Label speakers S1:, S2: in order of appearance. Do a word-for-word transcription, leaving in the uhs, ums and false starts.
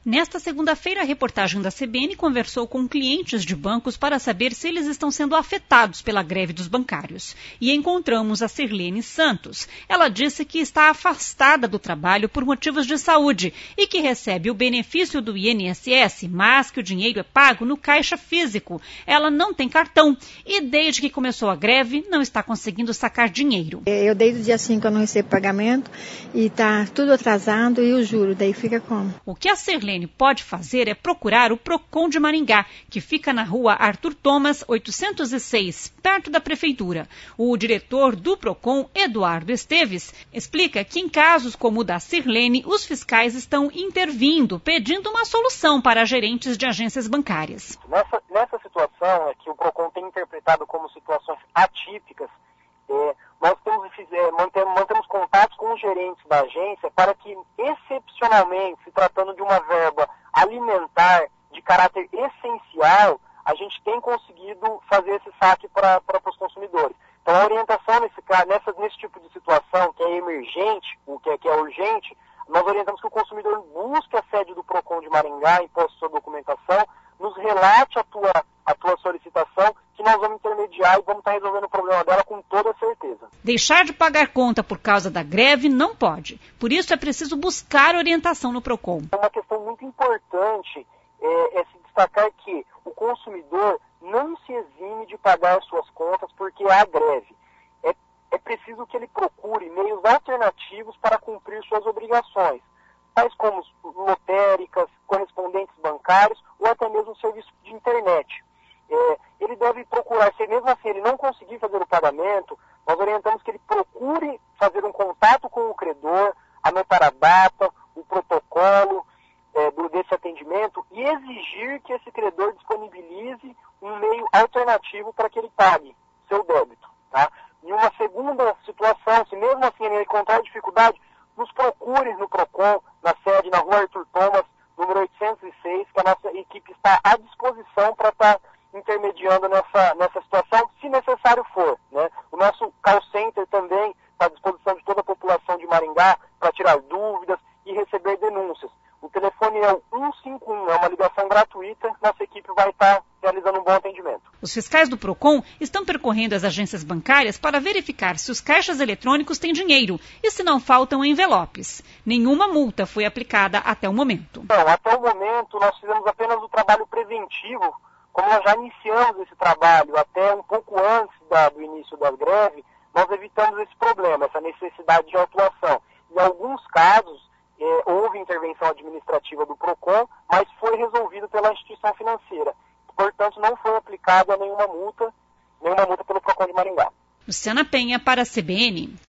S1: Nesta segunda-feira, a reportagem da C B N conversou com clientes de bancos para saber se eles estão sendo afetados pela greve dos bancários. E encontramos a Sirlene Santos. Ela disse que está afastada do trabalho por motivos de saúde e que recebe o benefício do I N S S, mas que o dinheiro é pago no caixa físico. Ela não tem cartão e, desde que começou a greve, não está conseguindo sacar dinheiro.
S2: Eu desde o dia cinco eu não recebo pagamento e está tudo atrasado e o juro, daí fica como?
S1: O que a Sirlene pode fazer é procurar o Procon de Maringá, que fica na rua Arthur Thomas, oitocentos e seis, perto da prefeitura. O diretor do Procon, Eduardo Esteves, explica que em casos como o da Sirlene, os fiscais estão intervindo, pedindo uma solução para gerentes de agências bancárias.
S3: Nessa, nessa situação é que o Procon tem interpretado como situações atípicas, é, nós temos, é, mantemos, mantemos contatos com os gerentes da agência para que, excepcionalmente, se tratando de uma verba alimentar de caráter essencial, a gente tem conseguido fazer esse saque para os consumidores. Então, a orientação nesse, nessa, nesse tipo de situação, que é emergente, o que é, que é urgente, nós orientamos que o consumidor busque a sede do Procon de Maringá e poste sua documentação, nos relate a tua, a tua solicitação, que nós vamos intermediar e vamos estar resolvendo o problema dela com toda certeza.
S1: Deixar de pagar conta por causa da greve não pode. Por isso é preciso buscar orientação no Procon.
S3: Uma questão muito importante é, é se destacar que o consumidor não se exime de pagar suas contas porque há greve. É, é preciso que ele procure meios alternativos para cumprir suas obrigações, tais como lotéricas, correspondentes bancários ou até mesmo serviço de internet. É, ele deve procurar, se mesmo assim ele não conseguir fazer o pagamento, nós orientamos que ele procure fazer um contato com o credor, anotar a data, o protocolo é, do, desse atendimento e exigir que esse credor disponibilize um meio alternativo para que ele pague seu débito. Tá? Em uma segunda situação, se mesmo assim ele encontrar dificuldade, nos procure no Procon, na sede, na rua Arthur Thomas, número oitocentos e seis, que a nossa equipe está à disposição para estar intermediando nessa, nessa situação, se necessário for. Né? O nosso call center também está à disposição de toda a população de Maringá para tirar dúvidas e receber denúncias. O telefone é o um cinco um, é uma ligação gratuita, nossa equipe vai estar realizando um bom atendimento.
S1: Os fiscais do Procon estão percorrendo as agências bancárias para verificar se os caixas eletrônicos têm dinheiro e se não faltam envelopes. Nenhuma multa foi aplicada até o momento.
S3: Não, até o momento nós fizemos apenas o trabalho preventivo. Como nós já iniciamos esse trabalho até um pouco antes da, do início da greve, nós evitamos esse problema, essa necessidade de atuação. Em alguns casos, eh, houve intervenção administrativa do Procon, mas foi resolvido pela instituição financeira. Portanto, não foi aplicada nenhuma multa, nenhuma multa pelo Procon de Maringá.
S1: Luciana Penha para a C B N.